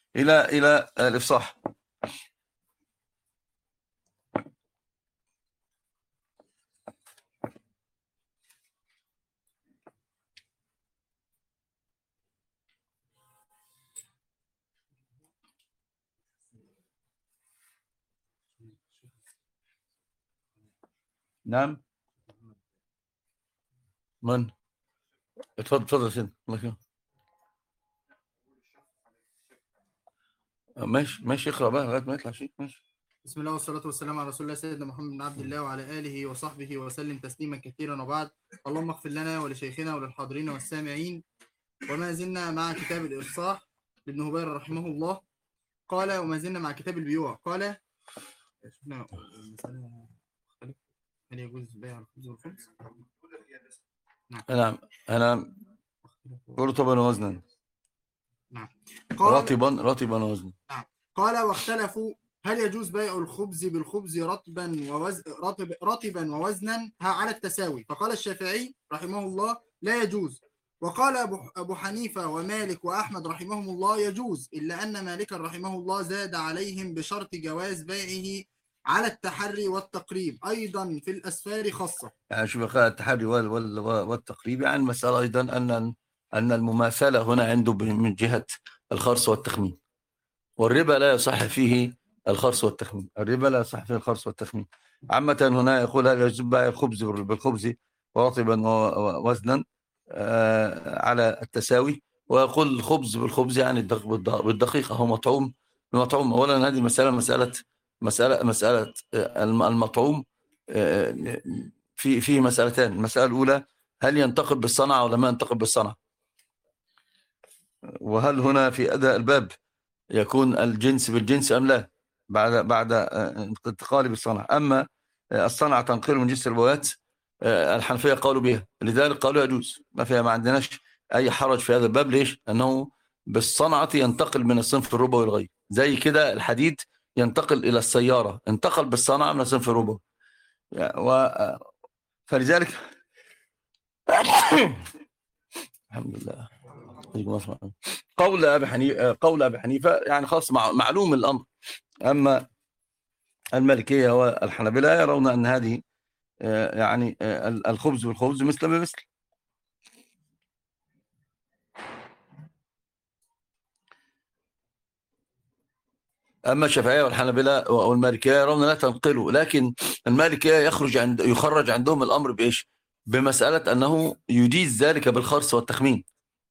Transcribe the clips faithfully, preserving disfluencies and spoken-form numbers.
إلى إلى الإفصاح. نعم. من؟ اتفضل اتفضل يا سيدي. ماشي ماشي، اقرأ بقى لغاية ما يطلع شيء. ماشي. بسم الله والصلاة والسلام على رسول الله سيدنا محمد بن عبد الله وعلى آله وصحبه وسلم تسليما كثيرا، وبعد. اللهم اغفر لنا ولشيخنا وللحاضرين والسامعين. وما زلنا مع كتاب الإفصاح لابن هبير رحمه الله. قال: وما زلنا مع كتاب البيوع. قال: شفنا المسألة مختلف، هل يجوز بيع الخبز والخبز؟ نعم نعم. أنا رطبا وزنا. نعم. رطبا رطبا وزنا. نعم. قال: واختلفوا هل يجوز بيع الخبز بالخبز رطبا ووز... رطب... رطبا ووزنا على التساوي؟ فقال الشافعي رحمه الله: لا يجوز. وقال أبو حنيفة ومالك وأحمد رحمهم الله: يجوز، إلا أن مالكا رحمه الله زاد عليهم بشرط جواز بيعه على التحري والتقريب أيضا في الأسفار خاصة. يعني شوف، التحري والتقريب يعني المسألة أيضا أن أن المماثلة هنا عنده من جهة الخرص والتخمين، والربا لا يصح فيه الخرص والتخمين. الربا لا يصح فيه الخرص والتخمين. عامة هنا يقول هل يجوز بيع الخبز بالخبز ورطبا ووزنا على التساوي، ويقول الخبز بالخبز يعني بالدقيقة هو مطعوم بمطعوم. أولا هذه مسألة مسألة مسألة مسألة المطعوم في في مسألتان. المسألة الأولى هل ينتقل بالصنعة ولا ما ينتقل بالصنعة، وهل هنا في أداء الباب يكون الجنس بالجنس أم لا بعد بعد انتقال بالصنعة. أما الصنعة تنقل من جنس الربوات، الحنفية قالوا بها، لذلك قالوا يجوز، ما فيها، ما عندناش أي حرج في هذا الباب. ليش؟ أنه بالصنعة ينتقل من الصنف الربوي الغير، زي كده الحديد ينتقل إلى السيارة، انتقل بالصنعة من الصنف الربوي. و فلذلك الحمد لله. قول أبي حنيفة قول أبي حنيفة يعني خاص مع معلوم الأمر. أما المالكية والحنابلة يرون أن هذه يعني الخبز بالخبز مثل بمثل. أما الشافعية والحنابلة والمالكية يرون لا تنقله، لكن المالكية يخرج عند يخرج عندهم الأمر بإيش؟ بمسألة أنه يجيز ذلك بالخرص والتخمين.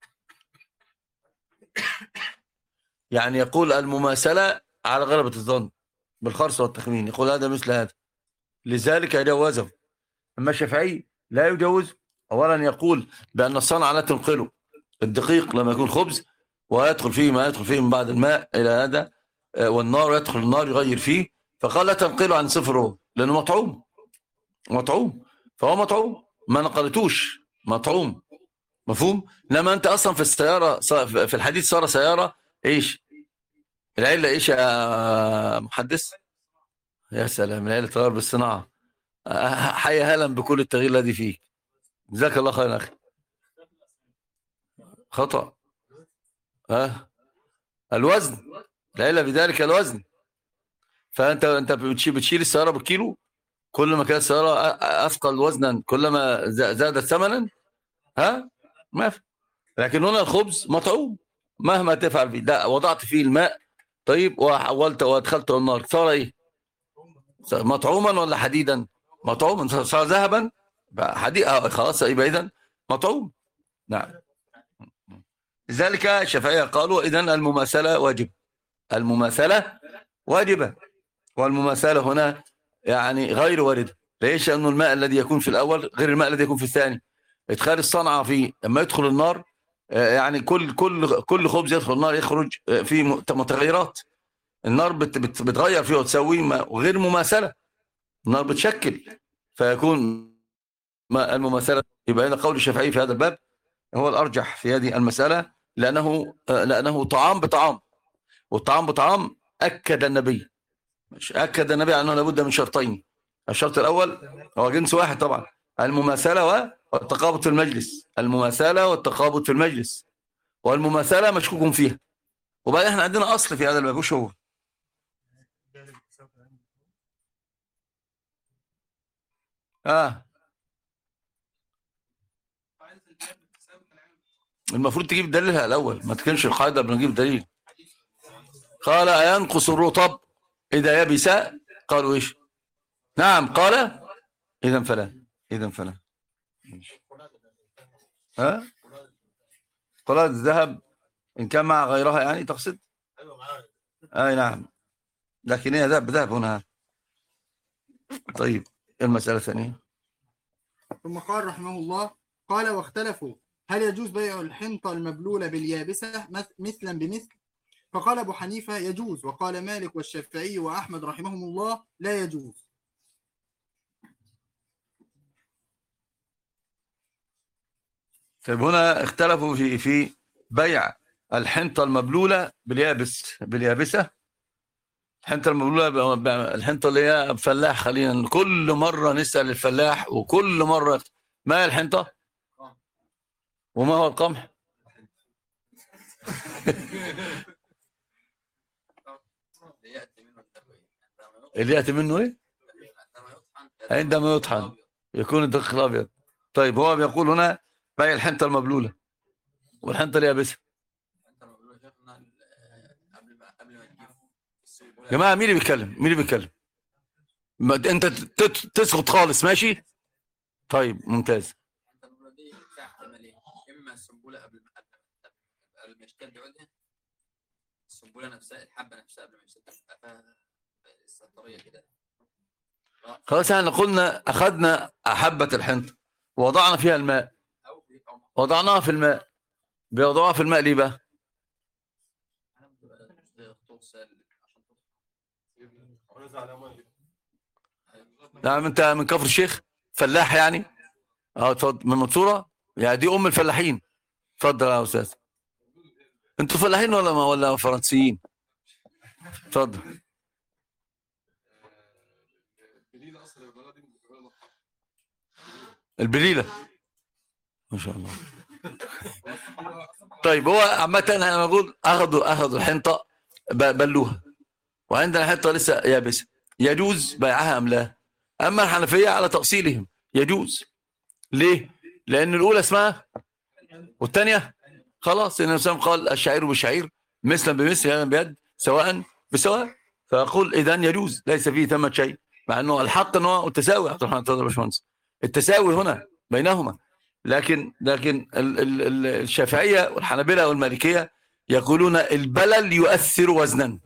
يعني يقول المماثلة على غلبة الظن بالخرص والتخمين، يقول هذا مثل هذا، لذلك يجوزه. أما الشافعي لا يجوز. أولا يقول بأن الصنعة لا تنقله، الدقيق لما يكون خبز ويدخل فيه ما يدخل فيه من بعد الماء إلى هذا، والنار يدخل النار يغير فيه، فقال لا تنقله عن صفره لأنه مطعوم مطعوم فهو مطعوم، ما نقلتوش مطعوم. مفهوم؟ لما أنت أصلا في السيارة في الحديث صار سيارة إيش العلة؟ إيش يا محدث؟ يا سلام، العلة تغير بالصناعة. حيا هلا بكل التغيير الذي فيه. جزاك الله خير أخي. خطأ. ها الوزن، العلة بذلك الوزن. فأنت أنت بتشيل السيارة بالكيلو، كل ما كانت السيارة أثقل وزنا كلما زادت ثمنا. ها ما في. لكن هنا الخبز مطعوم مهما تفعل فيه، لا وضعت فيه الماء طيب وحولت وادخلته النار صار ايه؟ مطعوما ولا حديدا؟ مطعوما. صار ذهبا حديد خلاص، يبقى اذا مطعوم. نعم. لذلك الشافعية قالوا اذا المماثلة واجب، المماثلة واجبة، والمماثلة هنا يعني غير واردة. ليش؟ لأنه الماء الذي يكون في الأول غير الماء الذي يكون في الثاني. إدخال الصنعة فيه لما يدخل النار، يعني كل كل كل خبز يدخل النار يخرج فيه متغيرات. النار بت بت بتغير فيه وتسوي، غير مماثلة. النار بتشكل فيكون المماثلة. يبقى هنا قول الشافعي في هذا الباب هو الأرجح في هذه المسألة، لأنه لأنه طعام بطعام، والطعام بطعام. أكد النبي مش أكد النبي على أنه لابد من شرطين. الشرط الأول هو جنس واحد طبعا، المماثلة والتقابض في المجلس. المماثلة والتقابض في المجلس، والمماثلة مشكوك فيها، وبعدين احنا عندنا اصل في هذا الباب، وش هو؟ اه المفروض تجيب دليلها الاول، ما تكونش القاعده قبل ما نجيب دليل. قال اينقص الرطب اذا يبس؟ قالوا ايش؟ نعم قال اذا فلا، اذا فلا. ها قلادة الذهب ان كان مع غيرها يعني تقصد؟ اي نعم، لكن هي ذهب ذهب هنا. طيب المسألة الثانية. ثم قال رحمه الله: قال واختلفوا هل يجوز بيع الحنطة المبلولة باليابسة مثلا بمثل؟ فقال أبو حنيفة يجوز، وقال مالك والشافعي وأحمد رحمهم الله لا يجوز. طيب هنا اختلفوا في في بيع الحنطة المبلولة باليابس باليابسة. الحنطة المبلولة، الحنطة اللي هي فلاح، خلينا كل مرة نسأل الفلاح وكل مرة ما هي الحنطة وما هو القمح؟ اللي يأتي منه ايه؟ عندما يطحن يكون الدقيق الأبيض. طيب هو بيقول هنا بيع الحنطة المبلولة والحنطة اليابسة. يا جماعة مين اللي بيتكلم؟ مين اللي بيتكلم؟ انت تسقط خالص. ماشي طيب ممتاز. اما السنبله قبل ما قبل ما يشتد عودها، السنبله نفسها الحبه نفسها قبل ما يشتد تبقى السطريه كده. خلاص احنا قلنا اخذنا حبه الحنطه ووضعنا فيها الماء، وضعناها في الماء. بيوضعوها في الماء ليه بقى؟ نعم. انت من كفر الشيخ فلاح يعني؟ اه اتفضل. من المنصوره يعني؟ دي ام الفلاحين. اتفضل يا استاذ. انتوا فلاحين ولا ولا فرنسيين؟ اتفضل. البليله ما شاء الله. طيب هو عامه انا بقول اخذوا اخذوا الحنطه بلوها، وعندنا حنطه لسه يابسه، يجوز بيعها ام لا؟ اما الحنفيه على تاصيلهم يجوز. ليه؟ لان الاولى اسمها والثانيه خلاص. النبي صلى الله عليه وسلم قال الشعير بالشعير مثلا بمثل يدا بيد سواء بسواء، فاقول اذا يجوز ليس فيه ثمة شيء، مع انه الحق انه التساوي. عبد الرحمن تفضل يا باشمهندس. التساوي هنا بينهما، لكن لكن ال ال ال الشافعيه والحنابلة والمالكيه يقولون البلل يؤثر وزنا.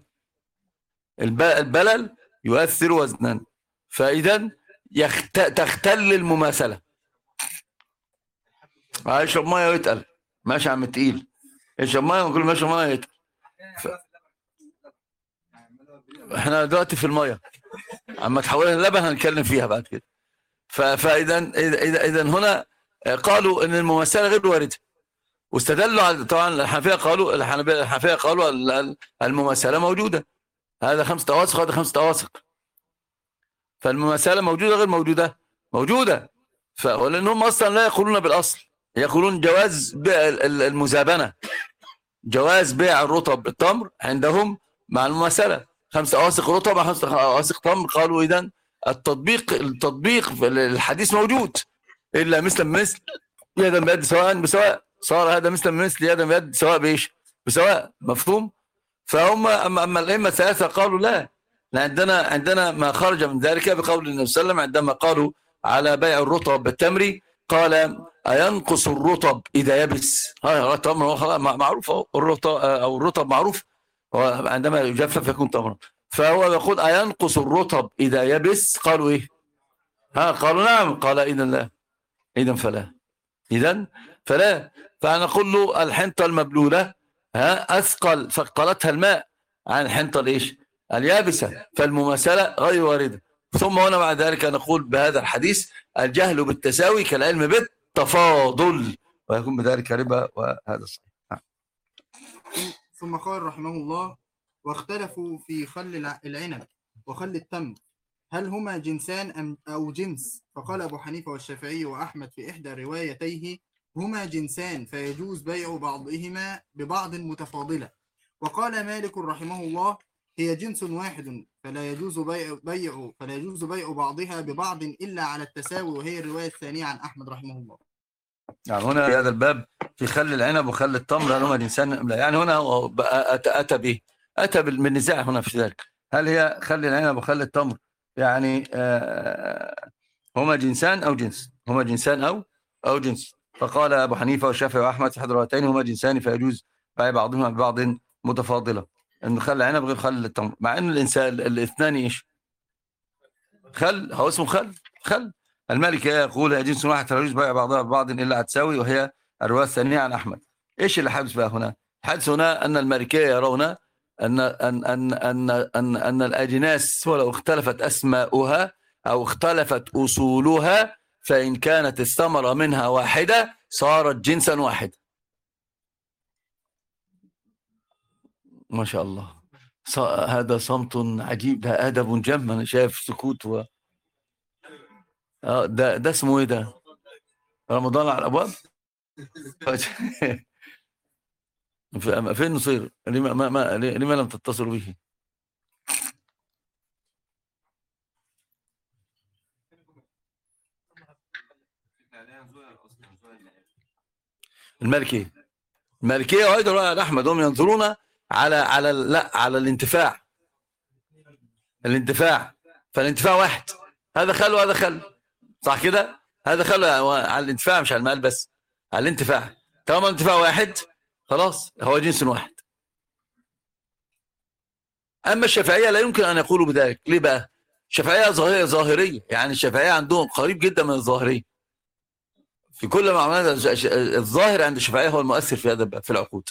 البلل يؤثر وزنا، فاذا يخت... تختل المماثله. هيشرب ميه ويتقل. ماشي يا عم التقيل، اشرب ميه وكل ما يشرب ميه يتقل. ف... احنا دلوقتي في الميه، اما تحولها للبن هنتكلم فيها بعد كده. ف... فاذا اذا اذا هنا قالوا ان المماثله غير وارده، واستدلوا على طبعا الحنفيه قالوا الحنفيه قالوا المماثله موجوده. هذا خمس تواسق هذا خمس تواسق، فالمماثله موجوده غير موجوده؟ موجوده. فلانهم اصلا لا يقولون بالاصل، يقولون جواز بيع المزابنه، جواز بيع الرطب بالتمر عندهم مع المماثله. خمس اواسق رطب مع خمس اواسق تمر. قالوا اذا التطبيق التطبيق في الحديث موجود، الا مثل مثل يدا بيد سواء بسواء. صار هذا مثل مثل يدا بيد سواء بايش؟ بسواء. مفهوم؟ فهم اما اما الائمه الثلاثه قالوا لا، عندنا عندنا ما خرج من ذلك بقول النبي صلى الله عليه وسلم عندما قالوا على بيع الرطب بالتمر قال أينقص الرطب إذا يبس؟ هذا تمر معروف، الرطب أو الرطب معروف عندما يجفف يكون تمرا. فهو يقول أينقص الرطب إذا يبس؟ قالوا إيه؟ ها قالوا نعم. قال إذا لا، إذا فلا، إذا فلا. فنقول له الحنطة المبلولة ها أثقل، ثقلتها الماء عن الحنطة الإيش؟ اليابسة، فالمماثلة غير واردة. ثم هنا مع ذلك نقول بهذا الحديث الجهل بالتساوي كالعلم بالتفاضل، ويكون بذلك ربا، وهذا صحيح. ثم قال رحمه الله: واختلفوا في خل العنب وخل التمر هل هما جنسان أم أو جنس؟ فقال أبو حنيفة والشافعي وأحمد في إحدى روايتيه هما جنسان فيجوز بيع بعضهما ببعض متفاضلة، وقال مالك رحمه الله هي جنس واحد فلا يجوز بيع بيع فلا يجوز بيع بعضها ببعض إلا على التساوي، وهي الرواية الثانية عن أحمد رحمه الله. يعني هنا في هذا الباب في خل العنب وخل التمر هل هما جنسان؟ يعني هنا أتى أتى به أتى بالنزاع هنا في ذلك، هل هي خل العنب وخل التمر يعني آه هما جنسان أو جنس؟ هما جنسان أو أو جنس. فقال أبو حنيفة والشافعي وأحمد في إحدى الروايتين هما جنسان فيجوز بيع بعضهما ببعض متفاضلة، إن خل العنب غير خل التمر، مع إن الإنسان الاثنان إيش؟ خل، هو اسمه خل خل. المالكي يقول هي جنس واحد فلا يجوز بيع بعضها ببعض إلا على تساوي، وهي الرواية الثانية عن أحمد. إيش اللي حدث بقى هنا؟ حدث هنا أن المالكية يرون أن أن أن أن أن, أن الأجناس ولو اختلفت أسماؤها أو اختلفت أصولها فإن كانت الثمرة منها واحدة صارت جنسا واحدا. ما شاء الله، هذا صمت عجيب، ده أدب جم. أنا شايف سكوت و اه ده ده اسمه ايه ده؟ رمضان على الابواب. فين نصير؟ لما ما ما لما لم تتصلوا به؟ المالكية المالكية وايضا رأي احمد هم ينظرون على على لا على الانتفاع الانتفاع فالانتفاع واحد، هذا خل وهذا خل، صح كده؟ هذا خل على الانتفاع مش على المال بس، على الانتفاع. طالما الانتفاع واحد خلاص هو جنس واحد. أما الشافعية لا يمكن أن يقولوا بذلك. ليه بقى؟ الشافعية ظاهرية ظاهرية يعني الشافعية عندهم قريب جدا من الظاهرية في كل معاملات. الظاهر عند الشافعية هو المؤثر في هذا في العقود.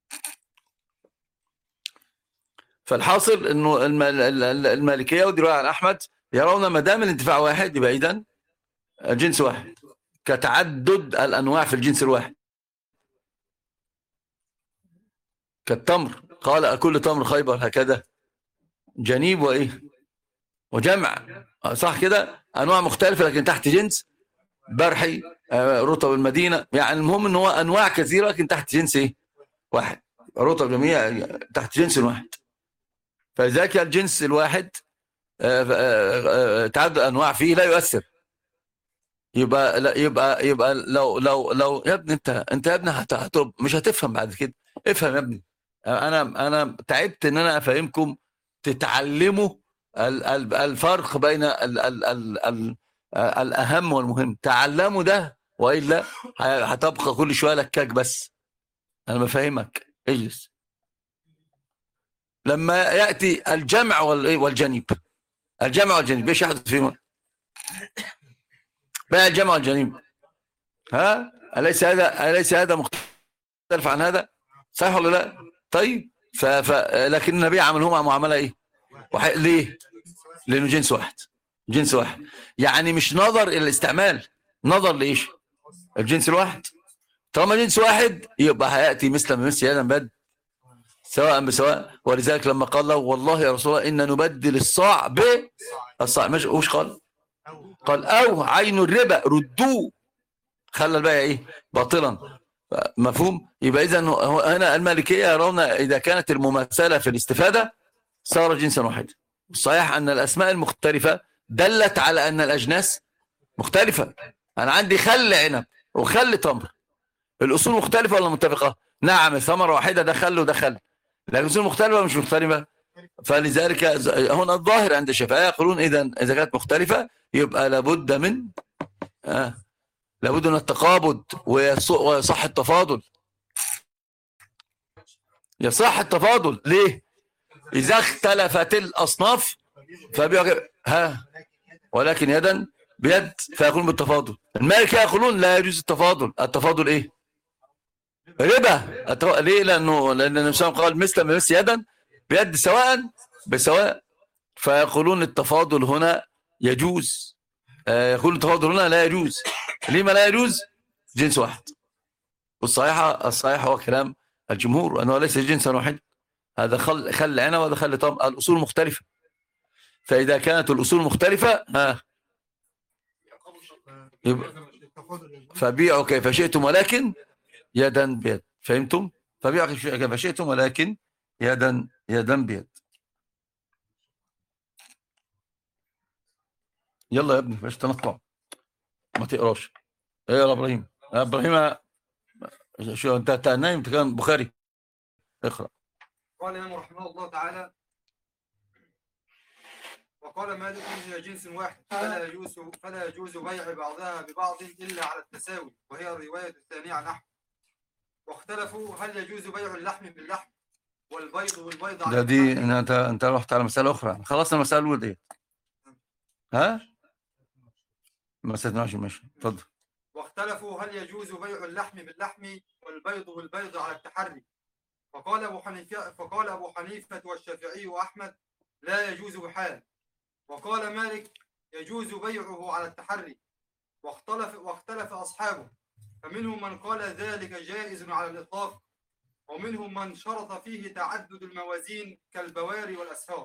فالحاصل أنه المالكية ودي رواية عن أحمد يرون ما دام الانتفاع واحد يبقى إذن جنس واحد، كتعدد الأنواع في الجنس الواحد. كالتمر قال أكل تمر خيبر هكذا جنيب وإيه وجمع، صح كده؟ أنواع مختلفة لكن تحت جنس برحي رطب المدينة. يعني المهم أنه هو أنواع كثيرة لكن تحت جنس إيه؟ واحد، رطب جميع تحت جنس واحد. فلذلك الجنس الواحد تعدد أنواع فيه لا يؤثر. يبقى لا يبقى يبقى لو لو لو يا ابني انت انت يا ابني هتطلب مش هتفهم بعد كده. افهم يا ابني، انا انا تعبت ان انا افهمكم تتعلموا الفرق بين ال ال ال ال الاهم والمهم. تعلموا ده والا هتبقى كل شويه لكاك. بس انا بفهمك، اجلس. لما ياتي الجمع والجنيب، الجمع والجنيب ايش يحدث فيهم؟ بقى الجمع والجنيب ها أليس هذا أليس هذا مختلف عن هذا؟ صحيح ولا لا؟ طيب ف... ف... لكن النبي عملهم معاملة ايه؟ وح... ليه؟ لأنه جنس واحد، جنس واحد. يعني مش نظر إلى الاستعمال، نظر لإيش؟ الجنس الواحد. طالما جنس واحد يبقى هيأتي مثل مثل هذا بد سواء بسواء. ولذلك لما قال له والله يا رسول الله إن نبدل الصاع بالصاع، مش وش قال؟ قال أو عين الربا ردوه، خلى البيع ايه؟ باطلا. مفهوم؟ يبقى اذا هنا المالكيه يرون اذا كانت المماثله في الاستفاده صار جنسا واحدا. صحيح ان الاسماء المختلفه دلت على ان الاجناس مختلفه. انا عندي خل عنب وخل تمر، الاصول مختلفه ولا متفقه؟ نعم، الثمره واحده، ده خل وده خل، لكن الاصول مختلفه ولا مش مختلفه؟ فلذلك هنا الظاهر عند الشافعيه يقولون اذا اذا كانت مختلفه يبقى لابد من آه لابد من التقابض ويصح التفاضل. يصح التفاضل ليه؟ إذا اختلفت الأصناف فبيعجب ها ولكن يدا بيد فيقولون بالتفاضل. المالكية يقولون لا يجوز التفاضل. التفاضل إيه؟ ربا. التف... ليه؟ لأنه لأن النبي صلى الله عليه وسلم قال مثل بمثل يدا بيد سواء بسواء. فيقولون التفاضل هنا يجوز. يقول التفاضل هنا لا يجوز. لما لا يجوز؟ جنس واحد. والصحيحة الصحيح هو كلام الجمهور أنه ليس جنسا واحد، هذا خل خل عنب وهذا خل تمر، الأصول مختلفة. فإذا كانت الأصول مختلفة ها فبيعوا كيف شئتم ولكن يدا بيد. فهمتم؟ فبيعوا كيف شئتم ولكن يدا يدا بيد. يلا يا ابني باش تنطع ما تقراش. ايه يا ابراهيم يا ابراهيم شو انت أنت نايم؟ انت كان بخاري اقرا. قال الإمام رحمه الله تعالى: وقال مالك: هي جنس واحد فلا يجوز فلا يجوز بيع بعضها ببعض إلا على التساوي، وهي الرواية الثانية عن أحمد. واختلفوا هل يجوز بيع اللحم باللحم والبيض بالبيض على ده دي التحري. انت انت رحت على مساله اخرى. خلصنا المساله الاولى دي. ها مساله ماشي ماشي اتفضل. واختلفوا هل يجوز بيع اللحم باللحم والبيض بالبيض على التحري. فقال أبو حنيفة فقال أبو حنيفة والشافعي وأحمد: لا يجوز بحال. وقال مالك: يجوز بيعه على التحري. واختلف واختلف أصحابه، فمنهم من قال ذلك جائز على الإطلاق، ومنهم من شرط فيه تعدد الموازين كالبواري والأسفار.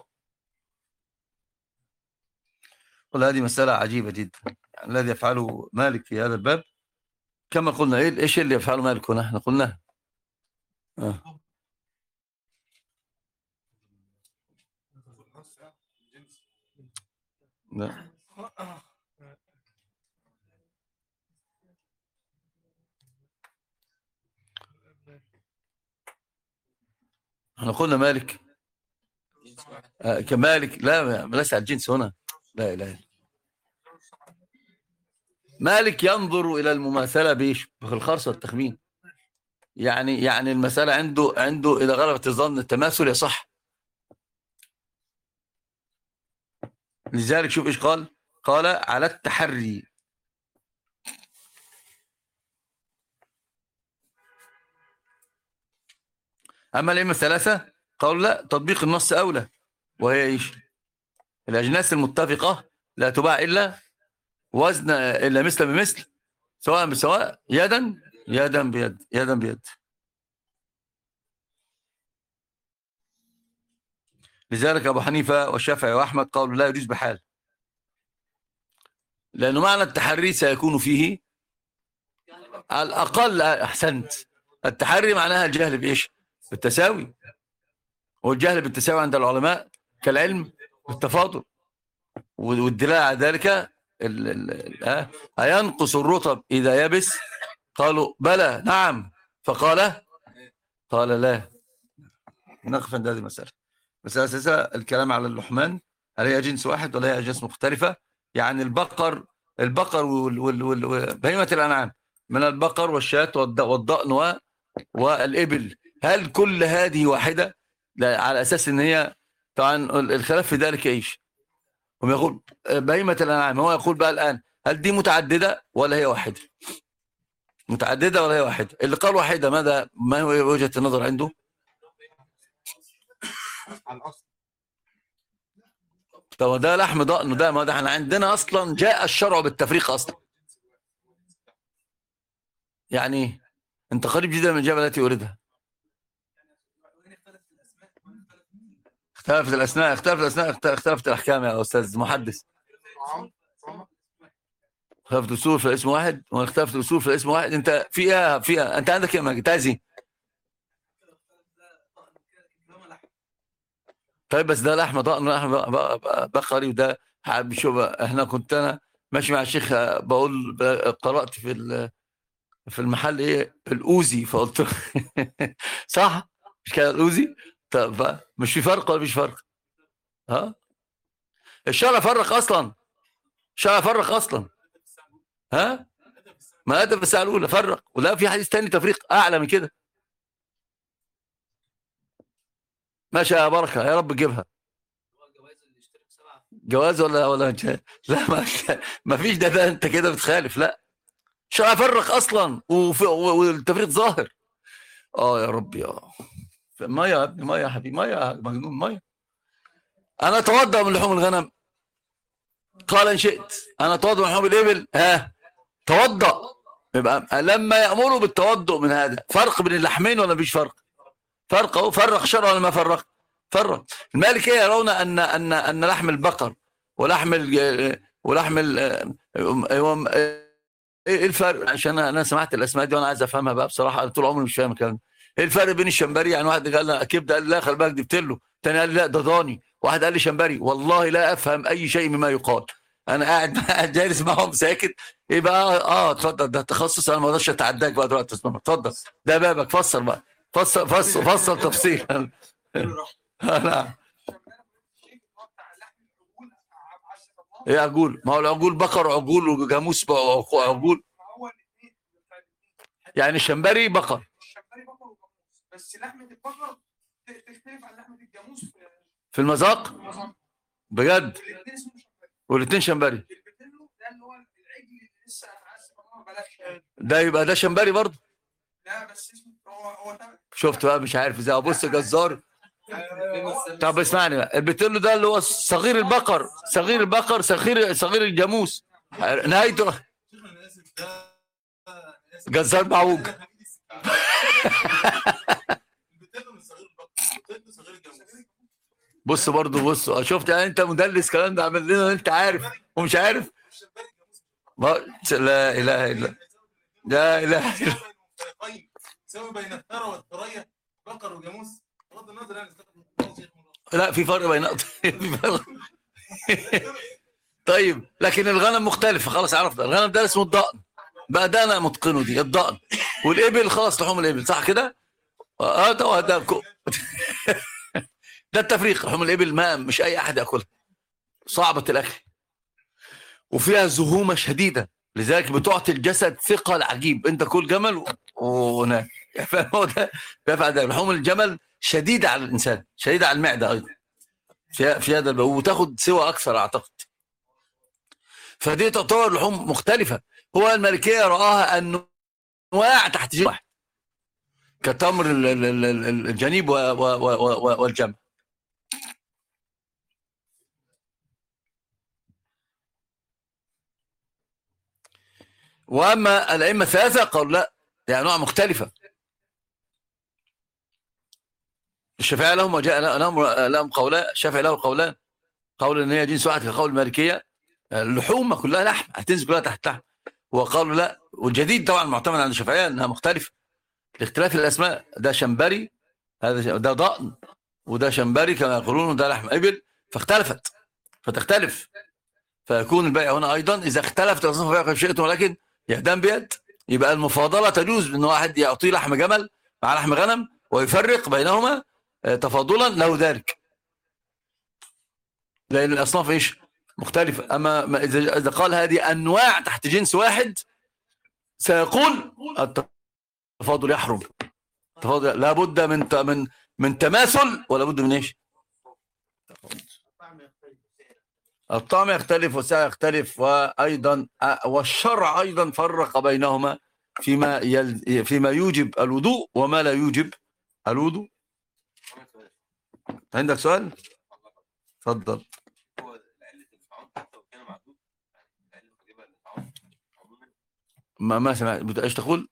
والله هذه مساله عجيبه جدا. يعني الذي يفعله مالك في هذا الباب كما قلنا. ايه ايش اللي يفعله مالك هنا؟ احنا قلنا آه. لا. احنا قلنا مالك جنس واحد. آه كمالك. لا ليس على الجنس هنا. لا اله. مالك ينظر الى المماثله بايش؟ بالخرص والتخمين. يعني يعني المساله عنده عنده اذا غلبت الظن التماثل يصح. لذلك شوف ايش قال. قال على التحري. اما الائمه الثلاثه قالوا لا، تطبيق النص اولى. وهي ايش؟ الاجناس المتفقه لا تباع الا وزن الا مثل بمثل سواء بسواء يدا يدا بيد يدا بيد. لذلك ابو حنيفه والشافعي واحمد قالوا لا يجوز بحال، لانه معنى التحري سيكون فيه على الاقل. احسنت. التحري معناها الجهل بايش؟ بالتساوي. والجهل بالتساوي عند العلماء كالعلم بالتفاضل. والدلاله على ذلك ال- ال- ال- آه، أينقص الرطب إذا يبس؟ قالوا بلى نعم. فقال قال لا. نقف عند هذه المسألة. بس أساسا الكلام على اللحمان هل هي جنس واحد ولا هي أجناس مختلفة؟ يعني البقر البقر وبهيمة الأنعام من البقر والشاة والض- والضأن و- والإبل، هل كل هذه واحدة؟ لا، على أساس أن هي طبعا الخلاف في ذلك إيش؟ هم يقول بهيمة الأنعام، هو يقول بقى الآن هل دي متعددة ولا هي واحدة؟ متعددة ولا هي واحدة؟ اللي قال واحدة ماذا ما هو وجهة النظر عنده؟ على الأصل. طب ده لحم ضأن ده، ما ده احنا عندنا أصلا جاء الشرع بالتفريق أصلا. يعني أنت قريب جدا من الإجابة التي أريدها. اختلفت الأسماء اختلفت الأسماء اختلفت الأحكام يا أستاذ محدث. اختلفت الأصول في الاسم واحد واختلفت الأصول في الاسم واحد. أنت فيها فيها أنت عندك إيه مجتازي؟ طيب بس ده لحم ضأن لحم بقري وده شوف. احنا كنت انا ماشي مع الشيخ بقول قرأت في في المحل ايه الاوزي فقلت له صح مش كده الاوزي؟ طب مش في فرق ولا مش فرق؟ ها الشرع فرق اصلا. الشرع فرق اصلا. ها ما ادب الساعه الاولى فرق، ولا في حديث تاني تفريق اعلى من كده. ماشي يا بركه يا رب تجيبها. جواز ولا ولا لا ما, ما فيش ده, ده انت كده بتخالف. لا الشرع فرق اصلا والتفريق ظاهر. اه يا رب يا ميه يا ابني ميه يا حبيبي ميه يا مجنون ميه. انا اتوضا من لحوم الغنم قال ان شئت. انا اتوضا من لحوم الابل ها توضا. يبقى لما يامروا بالتوضؤ من هذا فرق بين اللحمين ولا مفيش فرق؟ فرق اهو. فرق شرع ولا ما فرق؟ فرق. المالكيه يرون ان ان ان لحم البقر ولحم ال ولحم ال ايه الفرق؟ عشان انا سمعت الاسماء دي وانا عايز افهمها بقى بصراحه. طول عمري مش فاهم الكلام. ايه الفرق بين الشمبري؟ يعني واحد قال لنا كبده، قال لي لا خلي بالك دي بتلو، تاني قال لي لا ده ضاني، واحد قال لي شمبري. والله لا افهم اي شيء مما يقال. انا قاعد قاعد جالس معهم ساكت. ايه بقى؟ اه اتفضل، ده تخصص انا ما اقدرش اتعداك بقى دلوقتي. اتفضل، ده بابك، فسر بقى، فسر فسر فسر تفصيل. لا ايه عجول؟ ما هو العجول بقر عجول وجاموس عجول. يعني الشمبري بقر. الشمبري بقر وجاموس، بس لحمه البقر تختلف عن لحمه الجاموس في المذاق بجد. والاثنين اسمهم شمبري. والاثنين شمبري. البتلو ده اللي هو العجل اللي لسه هتعذب ما بلاش. ده يبقى ده شمبري برضه. لا بس اسمه هو هو شفت بقى؟ مش عارف ازاي. ابص جزار. طب اسمعني بقى، البتلو ده اللي هو صغير البقر، صغير البقر، صغير صغير الجاموس، نهايته جزار معوج. بص برضه، بص شفت يعني انت مدلس كلام ده عامل لنا انت عارف ومش عارف. لا اله الا لا اله الا سوي بين الثرى والثريا بقر وجاموس. بغض النظر يعني لا في فرق بين في فرق. طيب لكن الغنم مختلف. خلاص عرفنا الغنم ده اسمه الضأن بقى، ده انا متقنه دي الضأن. والابل خلاص لحوم الابل صح كده؟ اه ده ده ده التفريق. لحوم الابل ما مش اي احد ياكلها، صعبه الاكل وفيها زهومه شديده، لذلك بتعطي الجسد ثقل عجيب. انت كل جمل وهناك فاهم هو ده بيفعل ده. لحوم الجمل شديده على الانسان، شديده على المعده ايضا في في هذا، وتاخد سوى اكثر اعتقد. فدي تعتبر لحوم مختلفه. هو الملكيه رآها انواع تحت جنب واحد كتمر الجنيب والجمل. واما الائمه الثلاثه قالوا لا، دي انواع مختلفه. الشافعيه لهم وجاء لهم لهم قولان، الشافعي له قولان، قول ان هي جنس واحد كقول المالكيه، اللحوم كلها لحم هتنزل كلها تحت لحم. وقالوا لا، والجديد طبعا معتمد عند الشافعيه انها مختلفه لاختلاف الاسماء. ده شمبري، هذا ده ضأن، وده شمبري كما يقولون، وده لحم ابل، فاختلفت فتختلف. فيكون البيع هنا ايضا اذا اختلف تصنيف البيع كيف شئتم، ولكن يدان بيد. يبقى المفاضله تجوز ان واحد يعطيه لحم جمل مع لحم غنم ويفرق بينهما تفاضلا له ذلك، لان الاصناف ايش مختلفه. اما اذا قال هذه انواع تحت جنس واحد سيقول التفاضل يحرم. التفاضل لابد من من من تماثل، ولا بد من ايش؟ الطعم يختلف والسعر يختلف، وايضا والشرع ايضا فرق بينهما فيما يل... فيما يوجب الوضوء وما لا يوجب الوضوء. عندك سؤال؟ تفضل. ما ما سمعت ايش تقول؟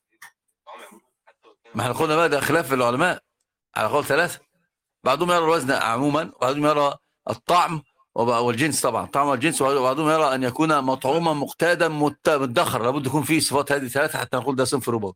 ما احنا قلنا بقى ده خلاف العلماء على قول ثلاثه، بعضهم يرى الوزن عموما، وبعضهم يرى الطعم والجنس، طبعا الطعم والجنس، وبعضهم يرى ان يكون مطعوما مقتادا مدخر، لابد يكون فيه صفات هذه ثلاثه حتى نقول ده صنف رباط.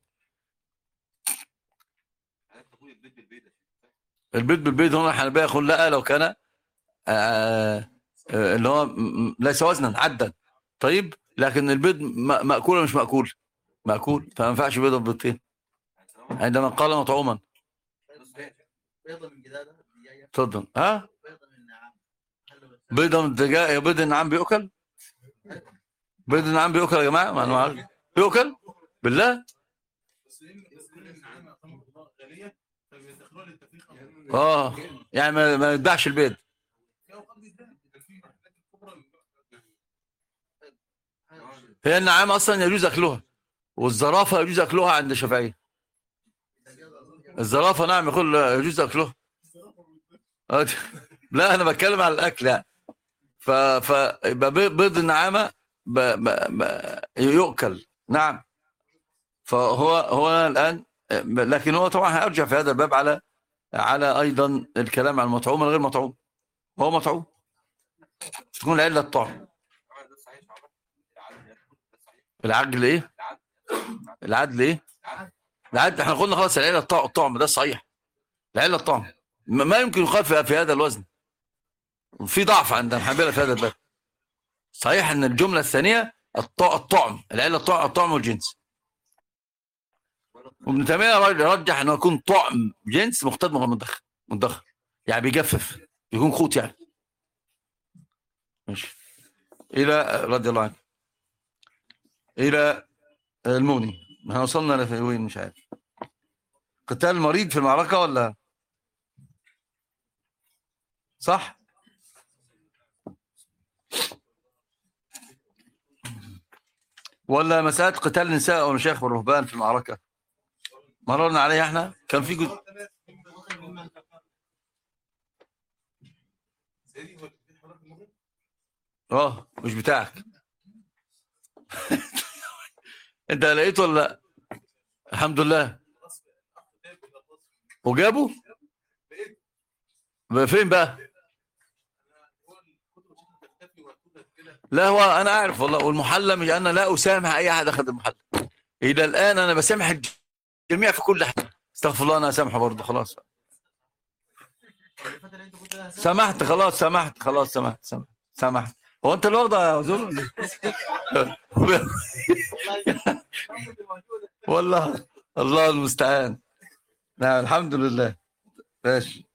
البيض بالبيض هنا الحنفيه يقول لا، لو كان آه اللي هو ليس وزنا عدا. طيب لكن البيض مأكول مش مأكول؟ مأكول، فما ينفعش بيضه ببيضتين عندما قال مطعوما. بيضه من جداده. اتفضل. ها بيضه من النعام. بيضه من الدجاج؟ بيض النعام بيؤكل؟ بيض النعام بيؤكل يا جماعه؟ ما انا عارف بيؤكل بالله. اه يعني ما, ما يذبحش البيض. هي النعام اصلا يجوز اكلها، والزرافه يجوز اكلها عند الشافعيه. الزرافه نعم يقول يجوز اكلها. لا انا بتكلم على الاكل يعني. ف ف بيض النعامه ب... ب... ب... يؤكل نعم. فهو هو الان، لكن هو طبعا هيرجع في هذا الباب على على ايضا الكلام عن المطعوم الغير مطعوم. هو مطعوم تكون العله الطعم. العجل ايه؟ العدل ايه؟ لحد احنا قلنا خلاص العله الطعم, الطعم ده صحيح. العله الطعم ما يمكن يقال في, في هذا الوزن. في ضعف عند الحنابلة في هذا الباب. صحيح ان الجمله الثانيه الطعم، العله الطعم, الطعم والجنس. وابن تيميه رجح انه يكون طعم جنس مختلط مدخن مدخن يعني بيجفف، يكون خوت يعني. ماشي. الى رضي الله عنه الى المغني. احنا وصلنا لوين مش عارف. قتال المريض في المعركه ولا صح؟ ولا مسألة قتال النساء والمشايخ والرهبان في المعركة مررنا عليها احنا. كان في جزء اه مش بتاعك. انت لقيته ولا لا؟ الحمد لله. وجابه فين بقى؟ لا هو انا اعرف والله. والمحلى مش انا لا اسامح اي احد اخذ المحلى الى الان. انا بسامح الجميع في كل حاجه. استغفر الله انا اسامحه برضه خلاص. سمحت خلاص سمحت خلاص سمحت سمحت سمحت. هو انت اللي واخده يا زول؟ والله الله المستعان. نعم الحمد لله. ماشي.